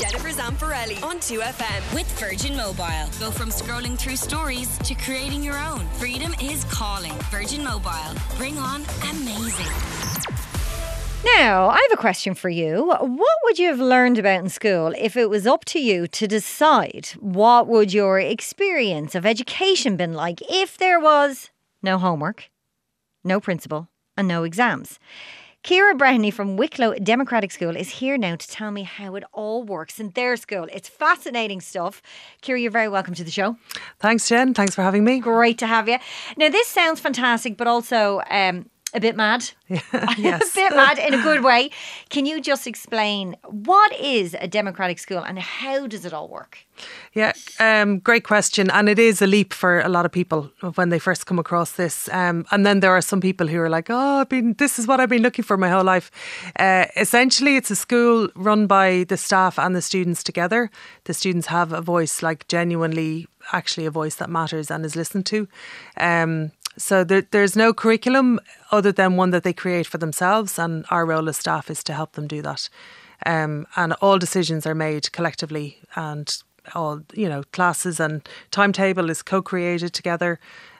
Jennifer Zamparelli on 2FM. With Virgin Mobile. Go from scrolling through stories to creating your own. Freedom is calling. Virgin Mobile. Bring on amazing. Now, I have a question for you. What would you have learned about in school if it was up to you to decide? What would your experience of education been like if there was no homework, no principal and no exams? Ciara Breheny from Wicklow Democratic School is here now to tell me how it all works in their school. It's fascinating stuff. Ciara, you're very welcome to the show. Thanks, Jen. Thanks for having me. Great to have you. Now, this sounds fantastic, but also a bit mad. Yes. A bit mad in a good way. Can you just explain what is a democratic school and how does it all work? Yeah, great question. And it is a leap for a lot of people when they first come across this. And then there are some people who are like, this is what I've been looking for my whole life. Essentially, it's a school run by the staff and the students together. The students have a voice, like genuinely actually a voice that matters and is listened to. So there's no curriculum other than one that they create for themselves, and our role as staff is to help them do that. And all decisions are made collectively, and all classes and timetable is co-created together.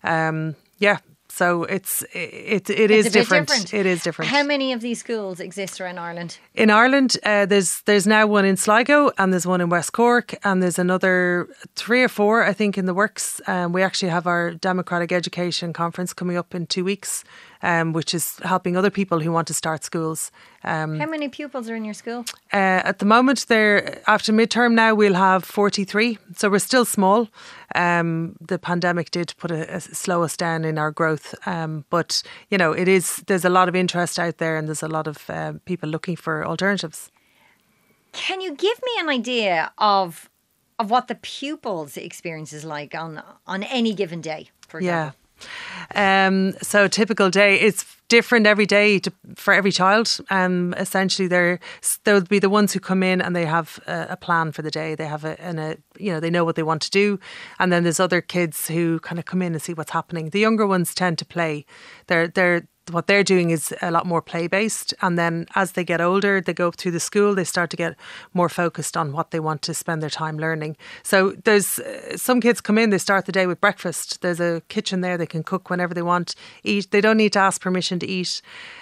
So it is different. It is different. How many of these schools exist around Ireland? In Ireland, there's now one in Sligo and there's one in West Cork and there's another 3 or 4, I think, in the works. We actually have our Democratic Education Conference coming up in 2 weeks, which is helping other people who want to start schools. How many pupils are in your school? At the moment, after midterm now, we'll have 43. So we're still small. The pandemic did slow us down in our growth. But, there's a lot of interest out there and there's a lot of people looking for alternatives. Can you give me an idea of what the pupils' experience is like on any given day, for example? Yeah. So a typical day, it's different every day for every child. Essentially, they'll be the ones who come in and they have a plan for the day. They have they know what they want to do. And then there's other kids who kind of come in and see what's happening. The younger ones tend to play. What they're doing is a lot more play-based. And then as they get older, they go through the school, they start to get more focused on what they want to spend their time learning. So there's some kids come in, they start the day with breakfast. There's a kitchen there, they can cook whenever they want, eat. They don't need to ask permission to eat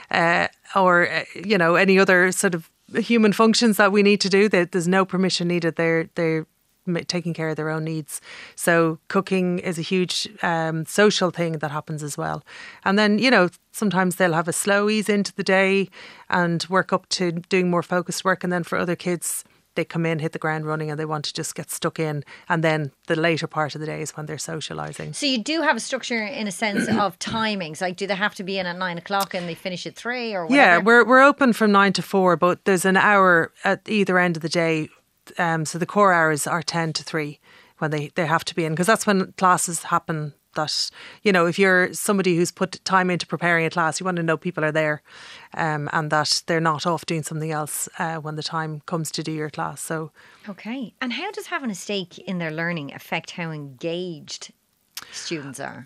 or any other sort of human functions that we need to do. There's no permission needed. They're taking care of their own needs. So cooking is a huge social thing that happens as well. And then, sometimes they'll have a slow ease into the day and work up to doing more focused work. And then for other kids, they come in, hit the ground running and they want to just get stuck in. And then the later part of the day is when they're socialising. So you do have a structure in a sense of timings. Like, do they have to be in at 9 o'clock and they finish at 3 or whatever? Yeah, we're open from 9 to 4, but there's an hour at either end of the day. So the core hours are 10 to 3 when they have to be in, because that's when classes happen. That, if you're somebody who's put time into preparing a class, you want to know people are there and that they're not off doing something else when the time comes to do your class. So, okay. And how does having a stake in their learning affect how engaged students are?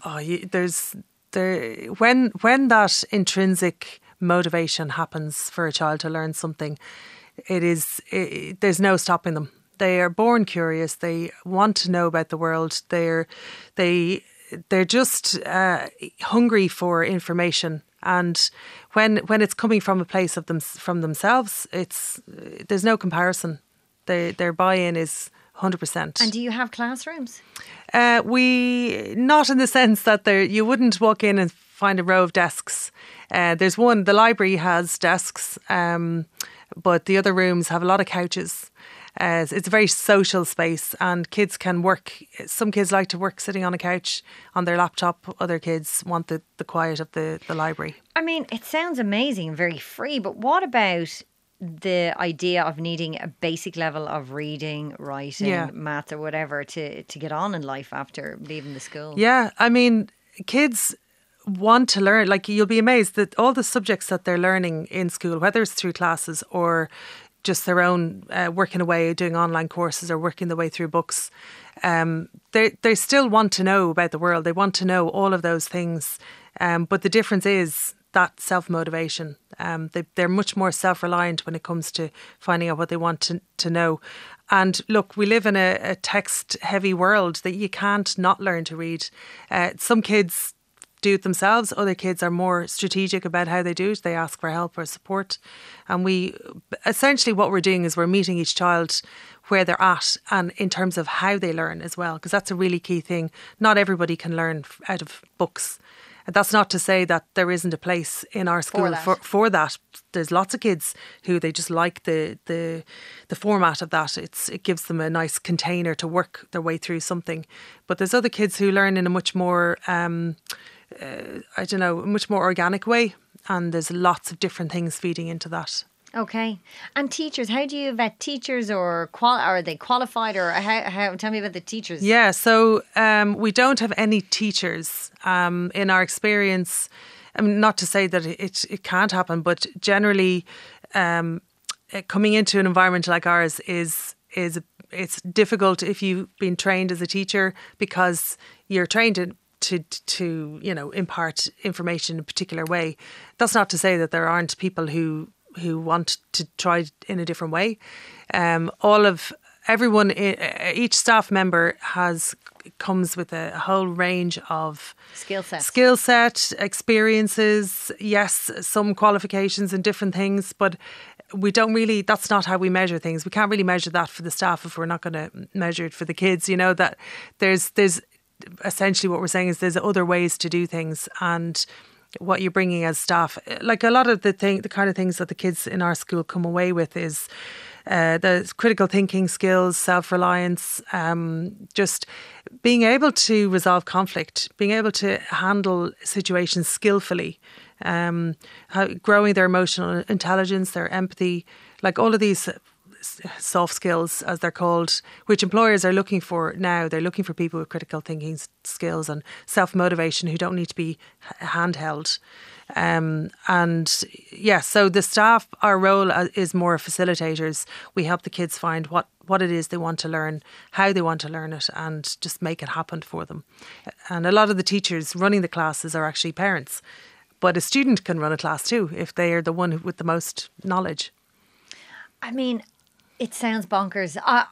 When that intrinsic motivation happens for a child to learn something, there's no stopping them. They are born curious. They want to know about the world. They're just hungry for information. And when it's coming from a place of from themselves, there's no comparison. Their buy-in is 100%. And do you have classrooms? We not in the sense that you wouldn't walk in and find a row of desks. There's one. The library has desks. But the other rooms have a lot of couches. It's a very social space and kids can work. Some kids like to work sitting on a couch on their laptop. Other kids want the quiet of the library. I mean, it sounds amazing and very free, but what about the idea of needing a basic level of reading, writing, math or whatever to get on in life after leaving the school? Yeah, I mean, kids want to learn. Like, you'll be amazed that all the subjects that they're learning in school, whether it's through classes or just their own working away, doing online courses or working their way through books, they still want to know about the world. They want to know all of those things. But the difference is that self-motivation. They're much more self-reliant when it comes to finding out what they want to know. And look, we live in a text-heavy world that you can't not learn to read. Some kids do it themselves. Other kids are more strategic about how they do it. They ask for help or support. And essentially what we're doing is we're meeting each child where they're at and in terms of how they learn as well, because that's a really key thing. Not everybody can learn out of books. And that's not to say that there isn't a place in our school for that. There's lots of kids who they just like the format of that. It gives them a nice container to work their way through something. But there's other kids who learn in a much more much more organic way, and there's lots of different things feeding into that. Okay. And teachers, how do you vet teachers, or are they qualified, or how? Tell me about the teachers. Yeah, so we don't have any teachers in our experience. I mean, not to say that it can't happen, but generally coming into an environment like ours it's difficult if you've been trained as a teacher, because you're trained to impart information in a particular way. That's not to say that there aren't people who want to try in a different way. Each staff member comes with a whole range of skill set, experiences, yes, some qualifications and different things, but that's not how we measure things. We can't really measure that for the staff if we're not going to measure it for the kids. That there's essentially what we're saying is there's other ways to do things, and what you're bringing as staff, like a lot of the kind of things that the kids in our school come away with is the critical thinking skills, self-reliance, just being able to resolve conflict, being able to handle situations skillfully, growing their emotional intelligence, their empathy, like all of these soft skills, as they're called, which employers are looking for now. They're looking for people with critical thinking skills and self-motivation who don't need to be handheld. So the staff, our role is more facilitators. We help the kids find what it is they want to learn, how they want to learn it, and just make it happen for them. And a lot of the teachers running the classes are actually parents. But a student can run a class too if they are the one with the most knowledge. I mean, it sounds bonkers. How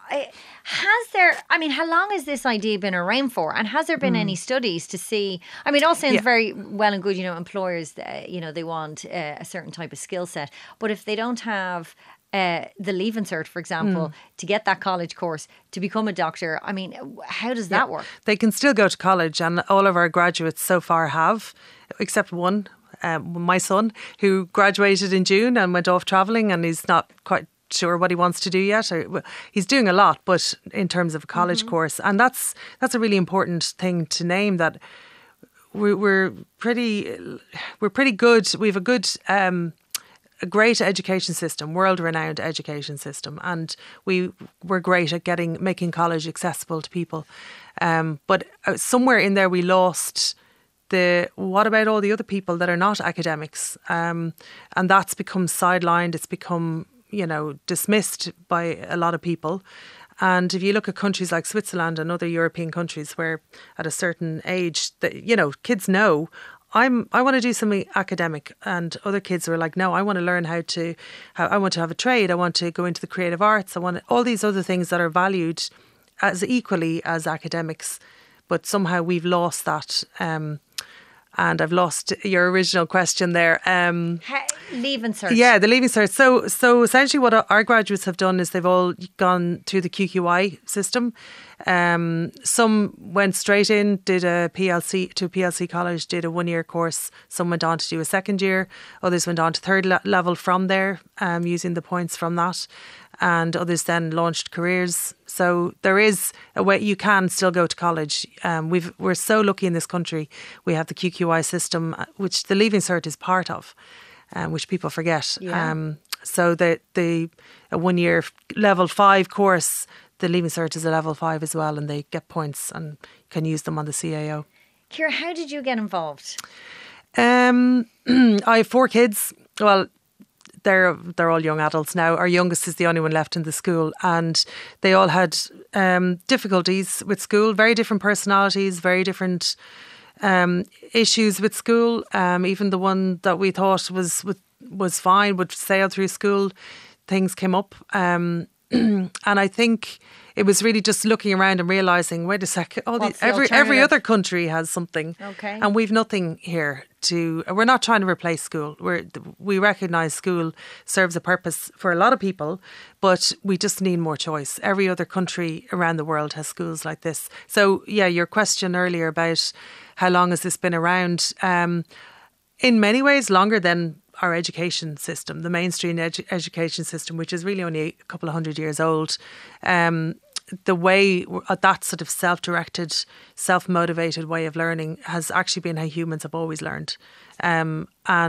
long has this idea been around for? And has there been any studies to see? I mean, it all sounds very well and good. Employers, they want a certain type of skill set. But if they don't have the Leaving Cert, for example, to get that college course, to become a doctor, I mean, how does that work? They can still go to college, and all of our graduates so far have, except one, my son, who graduated in June and went off travelling, and he's not quite sure what he wants to do yet. He's doing a lot, but in terms of a college course, and that's a really important thing to name, that we're pretty good. We have a great education system, world-renowned education system, and we're great at making college accessible to people. But somewhere in there we lost what about all the other people that are not academics? And that's become sidelined. It's become dismissed by a lot of people. And if you look at countries like Switzerland and other European countries where at a certain age, kids know, I want to do something academic, and other kids are like, no, I want to learn I want to have a trade. I want to go into the creative arts. I want all these other things that are valued as equally as academics. But somehow we've lost that. And I've lost your original question there. Leaving Cert. Yeah, the Leaving Cert. So essentially what our graduates have done is they've all gone through the QQI system. Some went straight in, did a PLC college, did a 1-year course. Some went on to do a second year. Others went on to third level from there, using the points from that. And others then launched careers. So there is a way you can still go to college. We're so lucky in this country. We have the QQI system, which the Leaving Cert is part of, which people forget. Yeah. So a 1-year level 5 course, the Leaving Cert is a level 5 as well, and they get points and can use them on the CAO. Ciara, how did you get involved? I have 4 kids. Well, they're all young adults now. Our youngest is the only one left in the school, and they all had difficulties with school, very different personalities, very different issues with school. Even the one that we thought was fine, would sail through school, things came up. And I think it was really just looking around and realising, wait a second, every other country has something. Okay. And we've nothing here we're not trying to replace school. We recognise school serves a purpose for a lot of people, but we just need more choice. Every other country around the world has schools like this. So yeah, your question earlier about how long has this been around, in many ways longer than our education system, the mainstream education system, which is really only a couple of 100 years old. The way that sort of self-directed, self-motivated way of learning has actually been how humans have always learned. And,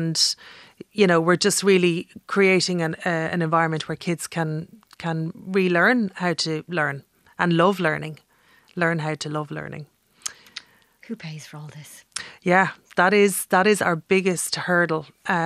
we're just really creating an environment where kids can relearn how to learn and love learning, learn how to love learning. Who pays for all this? Yeah, that is our biggest hurdle.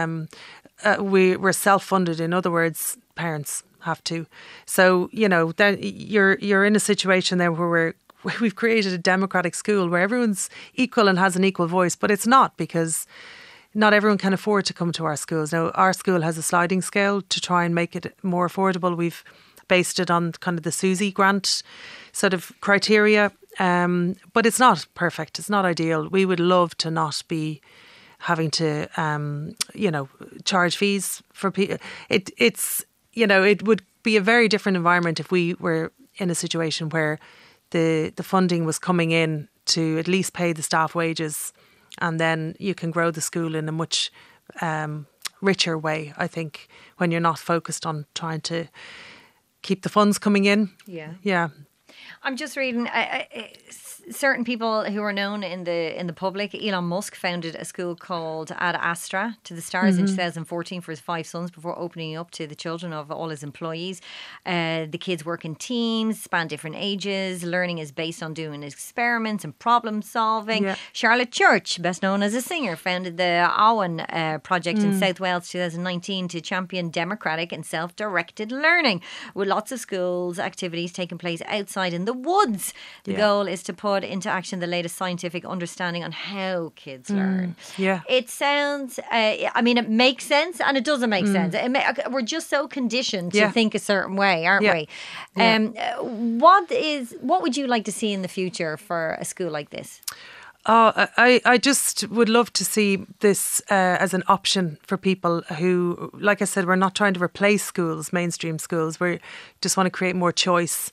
We're self-funded. In other words, parents have to. So, then you're in a situation there where we've created a democratic school where everyone's equal and has an equal voice, but it's not, because not everyone can afford to come to our schools. Now, our school has a sliding scale to try and make it more affordable. We've based it on kind of the Susie grant sort of criteria, but it's not perfect. It's not ideal. We would love to not be having to, charge fees for people. It would be a very different environment if we were in a situation where the funding was coming in to at least pay the staff wages, and then you can grow the school in a much richer way, I think, when you're not focused on trying to keep the funds coming in. Yeah. I'm just reading certain people who are known in the public. Elon Musk founded a school called Ad Astra to the stars in 2014 for his 5 sons before opening up to the children of all his employees. The kids work in teams, span different ages. Learning is based on doing experiments and problem solving. Yeah. Charlotte Church, best known as a singer, founded the Awan project in South Wales 2019 to champion democratic and self-directed learning, with lots of schools activities taking place outside in the woods. The goal is to put into action the latest scientific understanding on how kids learn. Yeah. It sounds, it makes sense and it doesn't make sense. We're just so conditioned to think a certain way, aren't we? Yeah. What would you like to see in the future for a school like this? I just would love to see this as an option for people who, like I said, we're not trying to replace schools, mainstream schools. We just want to create more choice.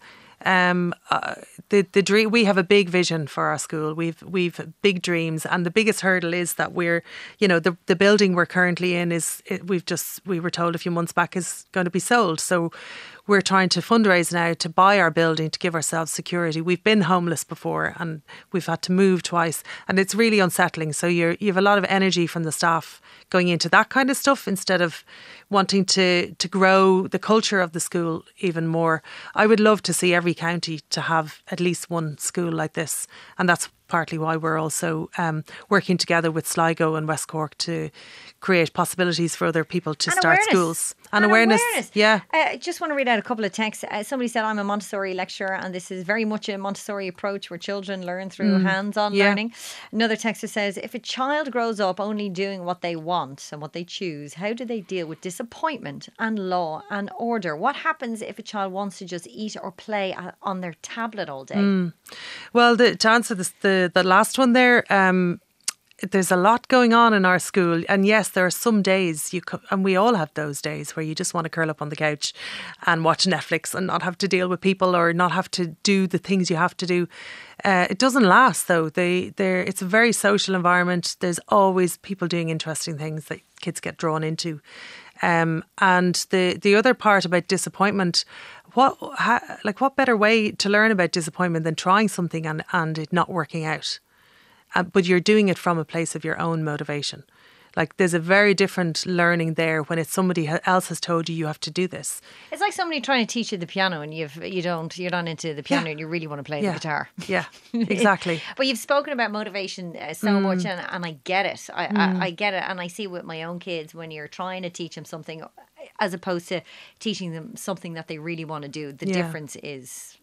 The dream, we have a big vision for our school. We've big dreams, and the biggest hurdle is that we're, the building we're currently in we were told a few months back is going to be sold. So we're trying to fundraise now to buy our building to give ourselves security. We've been homeless before and we've had to move twice, and it's really unsettling. So you have a lot of energy from the staff going into that kind of stuff instead of wanting to grow the culture of the school even more. I would love to see every county to have at least one school like this, and that's partly why we're also working together with Sligo and West Cork to create possibilities for other people to start schools. And awareness. Yeah. I just want to read out a couple of texts. Somebody said, I'm a Montessori lecturer and this is very much a Montessori approach where children learn through hands-on learning. Another texter says, if a child grows up only doing what they want and what they choose, how do they deal with disappointment and law and order? What happens if a child wants to just eat or play on their tablet all day? Well, to answer this, the last one there, there's a lot going on in our school, and yes, there are some days and we all have those days where you just want to curl up on the couch and watch Netflix and not have to deal with people or not have to do the things you have to do. It doesn't last though. It's a very social environment. There's always people doing interesting things that kids get drawn into. And the other part about disappointment, what better way to learn about disappointment than trying something and it not working out? But you're doing it from a place of your own motivation. Like there's a very different learning there when it's somebody else has told you have to do this. It's like somebody trying to teach you the piano and you're not into the piano and you really want to play the guitar. Yeah, exactly. But you've spoken about motivation so much and I get it. I get it, and I see with my own kids when you're trying to teach them something as opposed to teaching them something that they really want to do. The difference is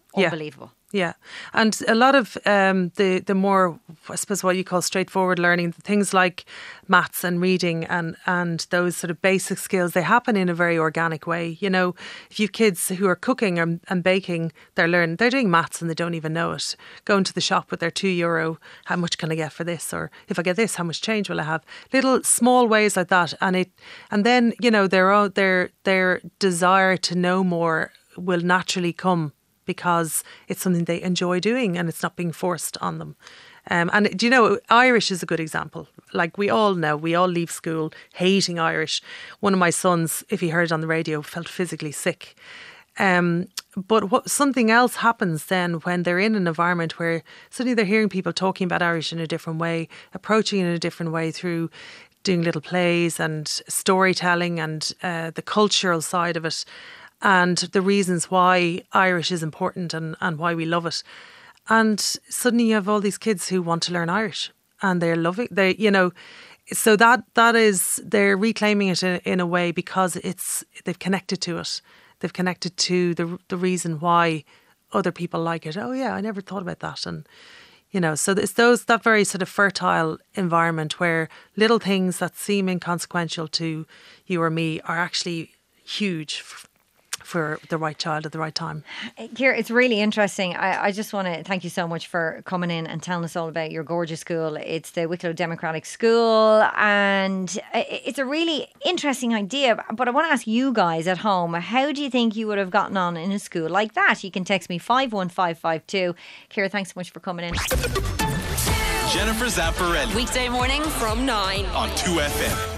Unbelievable. Yeah, and a lot of the more, I suppose, what you call straightforward learning, things like maths and reading and those sort of basic skills, they happen in a very organic way. You know, if you've kids who are cooking and baking, they're doing maths and they don't even know it. Going to the shop with their €2, how much can I get for this? Or if I get this, how much change will I have? Little small ways like that, and then you know their desire to know more will naturally come, because it's something they enjoy doing and it's not being forced on them. And do you know, Irish is a good example. Like we all know, we all leave school hating Irish. One of my sons, if he heard it on the radio, felt physically sick. But something else happens then when they're in an environment where suddenly they're hearing people talking about Irish in a different way, approaching it in a different way through doing little plays and storytelling and the cultural side of it, and the reasons why Irish is important and why we love it. And suddenly you have all these kids who want to learn Irish and they're loving, so that is, they're reclaiming it in a way because they've connected to it. They've connected to the reason why other people like it. Oh yeah, I never thought about that. And, you know, so it's that very sort of fertile environment where little things that seem inconsequential to you or me are actually huge for the right child at the right time. Ciara, it's really interesting. I just want to thank you so much for coming in and telling us all about your gorgeous school. It's the Wicklow Democratic School, and it's a really interesting idea. But I want to ask you guys at home, how do you think you would have gotten on in a school like that? You can text me 51552. Ciara, thanks so much for coming in. Jennifer Zamparelli. Weekday morning from 9 on 2FM.